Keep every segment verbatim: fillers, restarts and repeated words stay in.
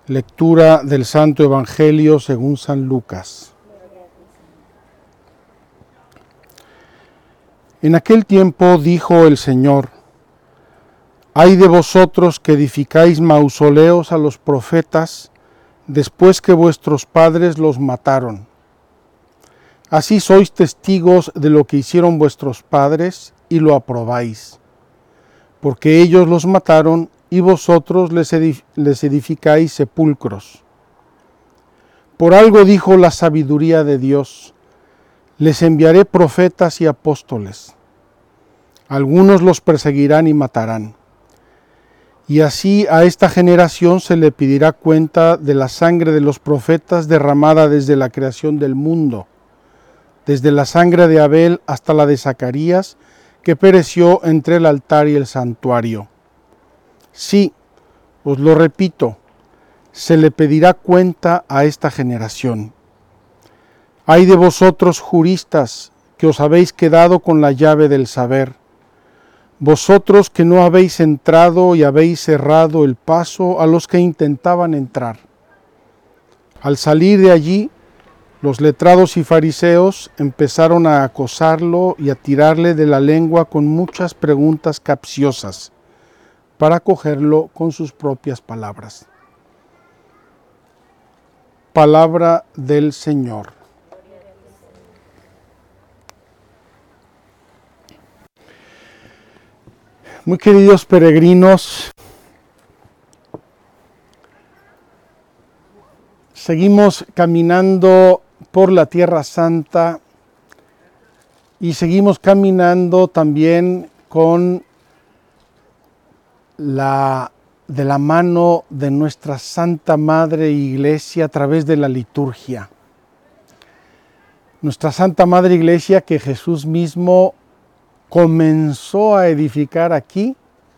Lectura del Santo Evangelio según San Lucas. En aquel tiempo dijo el Señor: Ay de vosotros que edificáis mausoleos a los profetas después que vuestros padres los mataron. Así sois testigos de lo que hicieron vuestros padres y lo aprobáis, porque ellos los mataron y vosotros les, edif- les edificáis sepulcros. Por algo dijo la sabiduría de Dios: les enviaré profetas y apóstoles. Algunos los perseguirán y matarán. Y así a esta generación se le pedirá cuenta de la sangre de los profetas derramada desde la creación del mundo, desde la sangre de Abel hasta la de Zacarías, que pereció entre el altar y el santuario. Sí, os lo repito, se le pedirá cuenta a esta generación. Ay de vosotros, juristas, que os habéis quedado con la llave del saber, vosotros que no habéis entrado y habéis cerrado el paso a los que intentaban entrar. Al salir de allí, los letrados y fariseos empezaron a acosarlo y a tirarle de la lengua con muchas preguntas capciosas, para cogerlo con sus propias palabras. Palabra del Señor. Muy queridos peregrinos, seguimos caminando por la Tierra Santa y seguimos caminando también con la de la mano de nuestra Santa Madre Iglesia a través de la liturgia. Nuestra Santa Madre Iglesia que Jesús mismo comenzó a edificar aquí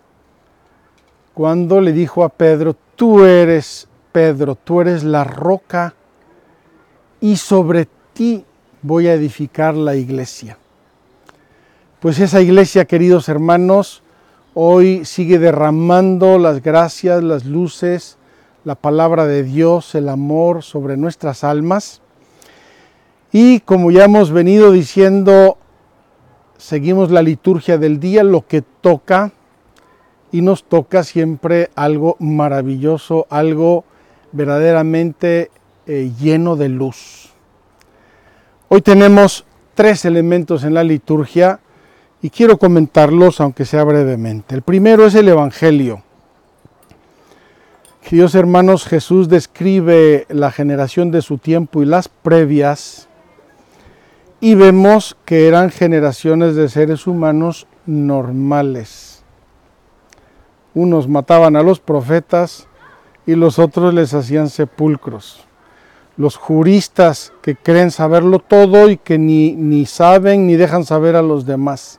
cuando le dijo a Pedro: tú eres Pedro, tú eres la roca y sobre ti voy a edificar la iglesia. Pues esa iglesia, queridos hermanos, hoy sigue derramando las gracias, las luces, la palabra de Dios, el amor sobre nuestras almas. Y como ya hemos venido diciendo, seguimos la liturgia del día, lo que toca, y nos toca siempre algo maravilloso, algo verdaderamente eh, lleno de luz. Hoy tenemos tres elementos en la liturgia y quiero comentarlos, aunque sea brevemente. El primero es el Evangelio. Queridos hermanos, Jesús describe la generación de su tiempo y las previas, y vemos que eran generaciones de seres humanos normales. Unos mataban a los profetas y los otros les hacían sepulcros. Los juristas que creen saberlo todo y que ni, ni saben ni dejan saber a los demás.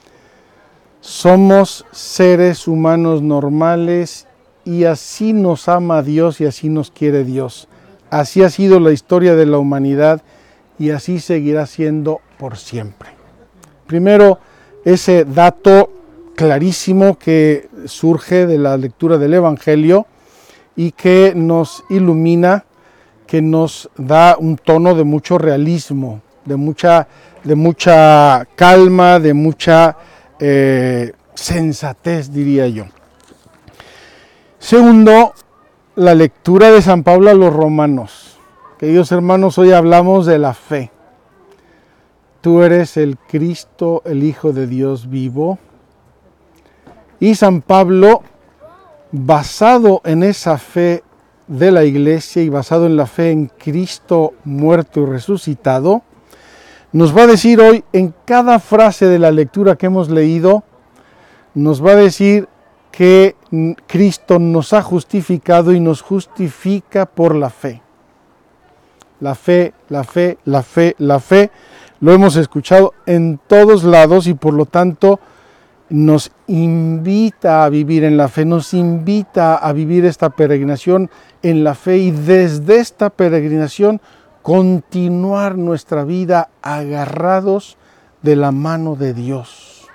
Somos seres humanos normales y así nos ama Dios y así nos quiere Dios. Así ha sido la historia de la humanidad y así seguirá siendo por siempre. Primero, ese dato clarísimo que surge de la lectura del Evangelio y que nos ilumina, que nos da un tono de mucho realismo, de mucha, de mucha calma, de mucha eh, sensatez, diría yo. Segundo, la lectura de San Pablo a los Romanos. Queridos hermanos, hoy hablamos de la fe. Tú eres el Cristo, el Hijo de Dios vivo. Y San Pablo, basado en esa fe de la Iglesia y basado en la fe en Cristo muerto y resucitado, nos va a decir hoy, en cada frase de la lectura que hemos leído, nos va a decir que Cristo nos ha justificado y nos justifica por la fe. La fe, la fe, la fe, la fe, lo hemos escuchado en todos lados y por lo tanto nos invita a vivir en la fe, nos invita a vivir esta peregrinación en la fe y desde esta peregrinación continuar nuestra vida agarrados de la mano de Dios.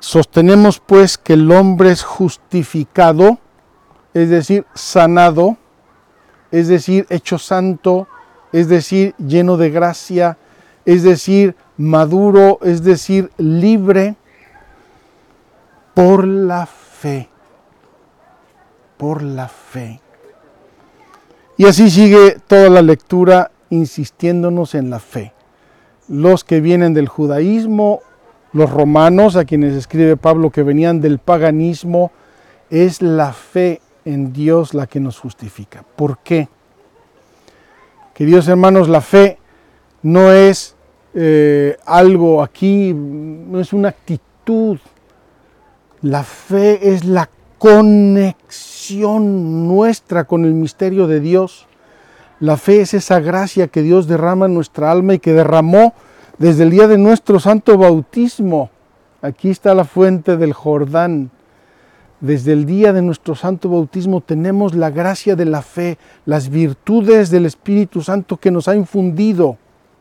Sostenemos pues que el hombre es justificado, es decir, sanado, es decir, hecho santo, es decir, lleno de gracia, es decir, maduro, es decir, libre, por la fe, por la fe. Y así sigue toda la lectura insistiéndonos en la fe. Los que vienen del judaísmo, los romanos, a quienes escribe Pablo que venían del paganismo, es la fe en Dios la que nos justifica. ¿Por qué? Queridos hermanos, la fe no es eh, algo aquí, no es una actitud. La fe es la conexión nuestra con el misterio de Dios. La fe es esa gracia que Dios derrama en nuestra alma y que derramó desde el día de nuestro santo bautismo. Aquí está la fuente del Jordán. Desde el día de nuestro santo bautismo tenemos la gracia de la fe, las virtudes del Espíritu Santo que nos ha infundido.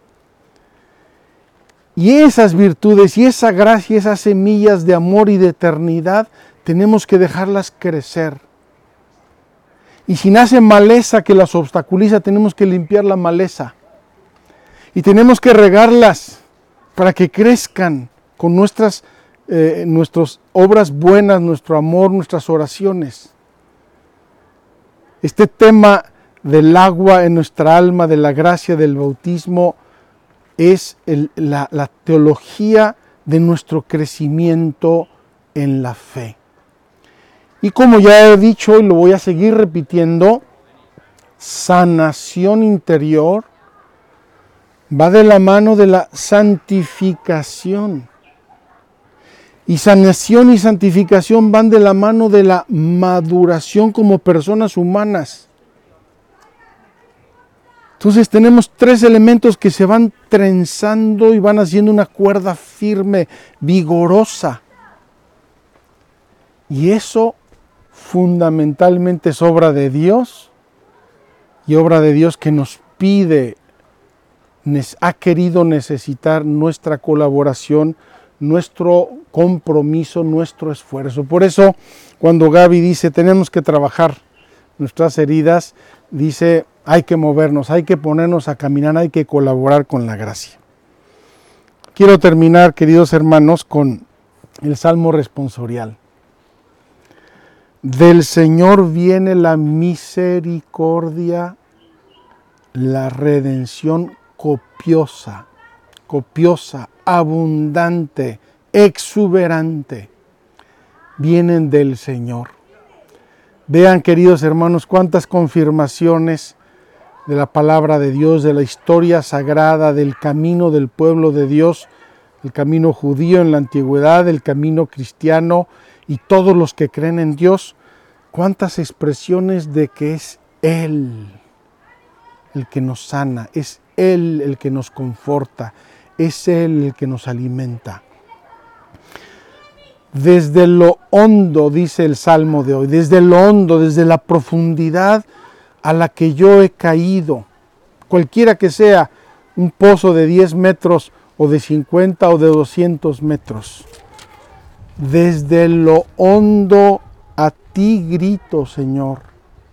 Y esas virtudes y esa gracia, esas semillas de amor y de eternidad, tenemos que dejarlas crecer. Y si nace maleza que las obstaculiza, tenemos que limpiar la maleza. Y tenemos que regarlas para que crezcan con nuestras, eh, nuestras obras buenas, nuestro amor, nuestras oraciones. Este tema del agua en nuestra alma, de la gracia del bautismo, es el, la, la teología de nuestro crecimiento en la fe. Y como ya he dicho y lo voy a seguir repitiendo, sanación interior va de la mano de la santificación. Y sanación y santificación van de la mano de la maduración como personas humanas. Entonces tenemos tres elementos que se van trenzando y van haciendo una cuerda firme, vigorosa. Y eso fundamentalmente es obra de Dios y obra de Dios que nos pide, ha querido necesitar nuestra colaboración, nuestro compromiso, nuestro esfuerzo. Por eso cuando Gaby dice tenemos que trabajar nuestras heridas, dice hay que movernos, hay que ponernos a caminar, hay que colaborar con la gracia. Quiero terminar, queridos hermanos, con el Salmo responsorial. Del Señor viene la misericordia, la redención copiosa, copiosa, abundante, exuberante. Vienen del Señor. Vean, queridos hermanos, cuántas confirmaciones de la palabra de Dios, de la historia sagrada, del camino del pueblo de Dios, el camino judío en la antigüedad, el camino cristiano y todos los que creen en Dios, cuántas expresiones de que es Él el que nos sana, es Él el que nos conforta, es Él el que nos alimenta. Desde lo hondo, dice el Salmo de hoy, desde lo hondo, desde la profundidad a la que yo he caído, cualquiera que sea, un pozo de diez metros o de cincuenta o de doscientos metros, desde lo hondo a ti grito, Señor.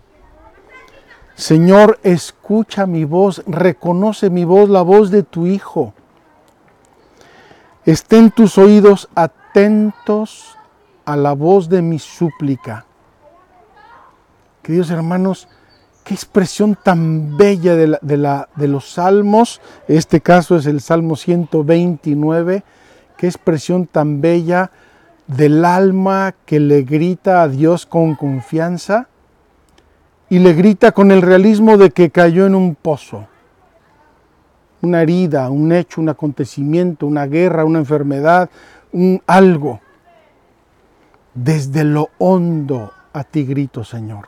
Señor, escucha mi voz, reconoce mi voz, la voz de tu Hijo. Estén tus oídos atentos a la voz de mi súplica. Queridos hermanos, qué expresión tan bella de, la, de, la, de los salmos, este caso es el Salmo ciento veintinueve, qué expresión tan bella del alma que le grita a Dios con confianza y le grita con el realismo de que cayó en un pozo, una herida, un hecho, un acontecimiento, una guerra, una enfermedad, un algo. Desde lo hondo a ti grito, Señor.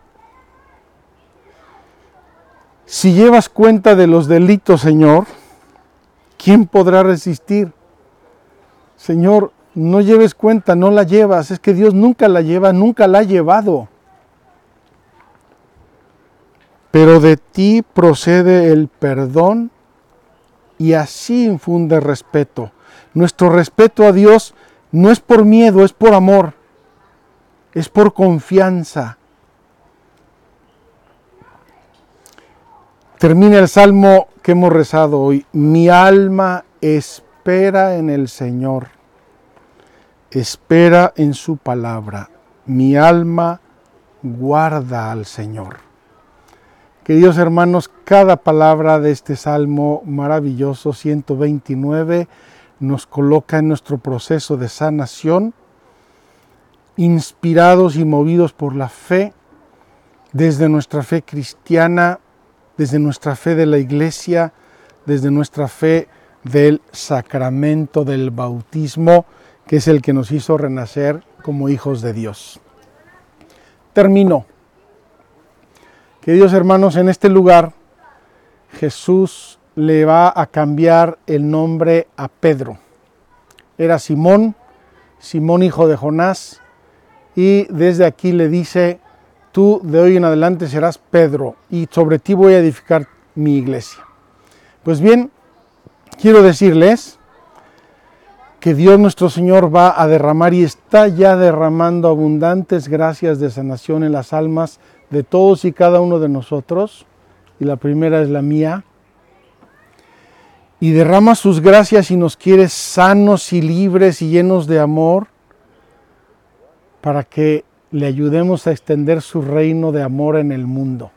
Si llevas cuenta de los delitos, Señor, ¿quién podrá resistir? Señor, no lleves cuenta, no la llevas. Es que Dios nunca la lleva, nunca la ha llevado. Pero de ti procede el perdón y así infunde respeto. Nuestro respeto a Dios No es por miedo, es por amor, es por confianza. Termina el salmo que hemos rezado hoy. Mi alma espera en el Señor, espera en su palabra. Mi alma guarda al Señor. Queridos hermanos, cada palabra de este salmo maravilloso, ciento veintinueve, nos coloca en nuestro proceso de sanación, inspirados y movidos por la fe, desde nuestra fe cristiana, desde nuestra fe de la Iglesia, desde nuestra fe del sacramento del bautismo, que es el que nos hizo renacer como hijos de Dios. Termino. Queridos hermanos, en este lugar Jesús le va a cambiar el nombre a Pedro. Era Simón, Simón hijo de Jonás, y desde aquí le dice: tú de hoy en adelante serás Pedro, y sobre ti voy a edificar mi iglesia. Pues bien, quiero decirles que Dios nuestro Señor va a derramar y está ya derramando abundantes gracias de sanación en las almas de todos y cada uno de nosotros, y la primera es la mía, y derrama sus gracias y nos quiere sanos y libres y llenos de amor para que le ayudemos a extender su reino de amor en el mundo.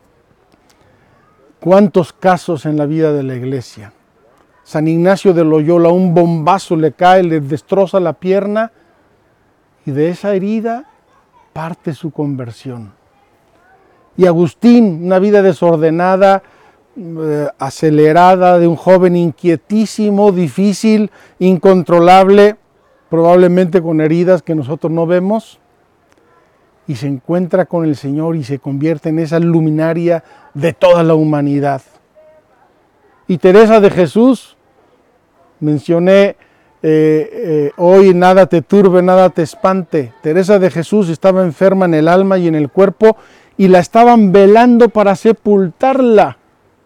¿Cuántos casos en la vida de la iglesia? San Ignacio de Loyola, un bombazo le cae, le destroza la pierna y de esa herida parte su conversión. Y Agustín, una vida desordenada, eh, acelerada, de un joven inquietísimo, difícil, incontrolable, probablemente con heridas que nosotros no vemos, y se encuentra con el Señor y se convierte en esa luminaria de toda la humanidad. Y Teresa de Jesús, mencioné eh, eh, hoy, nada te turbe, nada te espante. Teresa de Jesús estaba enferma en el alma y en el cuerpo y la estaban velando para sepultarla.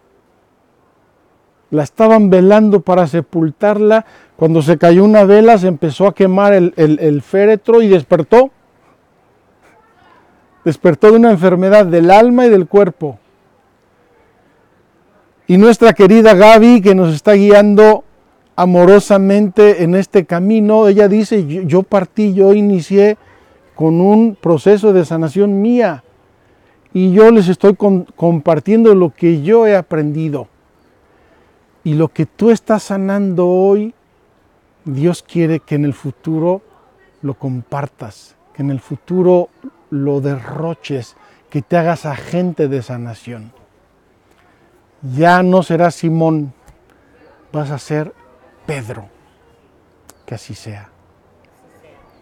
La estaban velando para sepultarla. Cuando se cayó una vela se empezó a quemar el, el, el féretro y despertó. Despertó de una enfermedad del alma y del cuerpo. Y nuestra querida Gaby, que nos está guiando amorosamente en este camino, ella dice: yo, yo partí, yo inicié con un proceso de sanación mía. Y yo les estoy con, compartiendo lo que yo he aprendido. Y lo que tú estás sanando hoy, Dios quiere que en el futuro lo compartas, que en el futuro lo derroches, que te hagas agente de sanación. Ya no serás Simón, vas a ser Pedro. Que así sea.